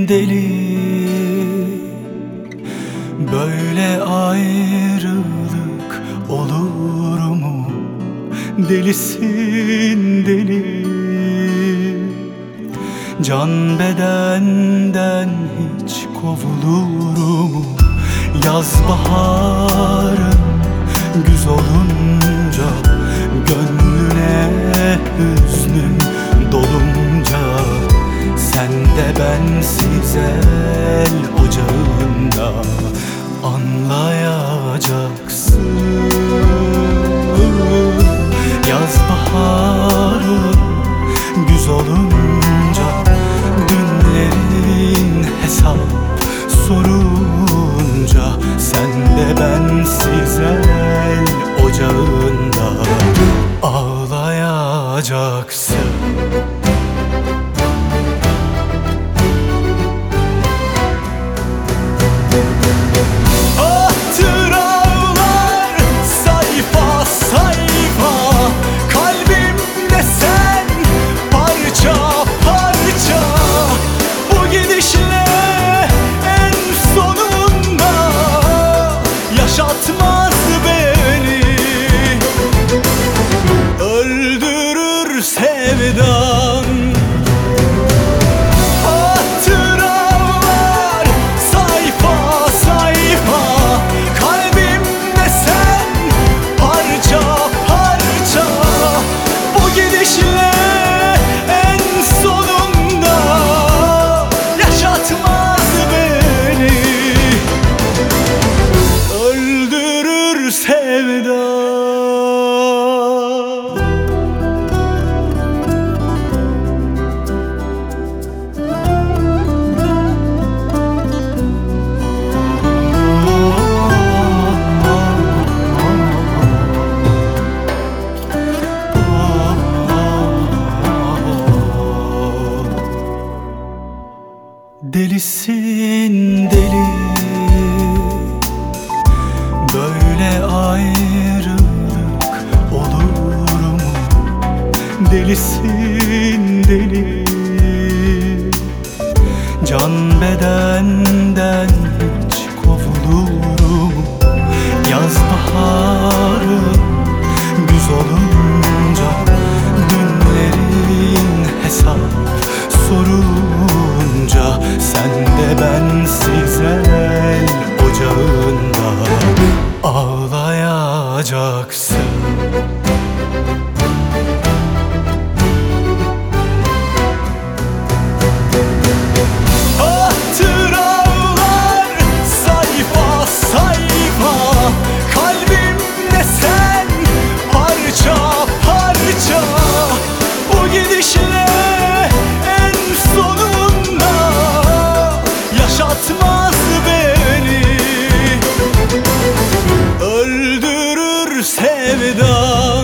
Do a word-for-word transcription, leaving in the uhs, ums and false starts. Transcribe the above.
deli, böyle ayrılık olur mu? Delisin deli, can bedenden hiç kovulur mu? Yaz baharın güz olunca, gönlüne hüznün dolunca, sen de bensiz el ocağında anlayacaksın. Yaz baharın güz olunca, günlerin hesap sorunca, sen de bensiz el ocağında ağlayacaksın. Yaşatmaz beni, öldürür sevdan. Hatıralar sayfa sayfa, kalbimde sen parça parça. Bu gidişle en sonunda yaşatmaz beni, sevda. Delisin deli, böyle ayrılık olur mu? Delisin deli, can bedenden hiç kovulur mu? Yaz baharın güz olunca, günlerin hesap sorunca, sen de bensiz el ocağında ağlayacaksın. Hatıralar sayfa sayfa, kalbimde sen parça parça. Bu gidişle en sonunda yaşatmaz beni, öldürür sevdan.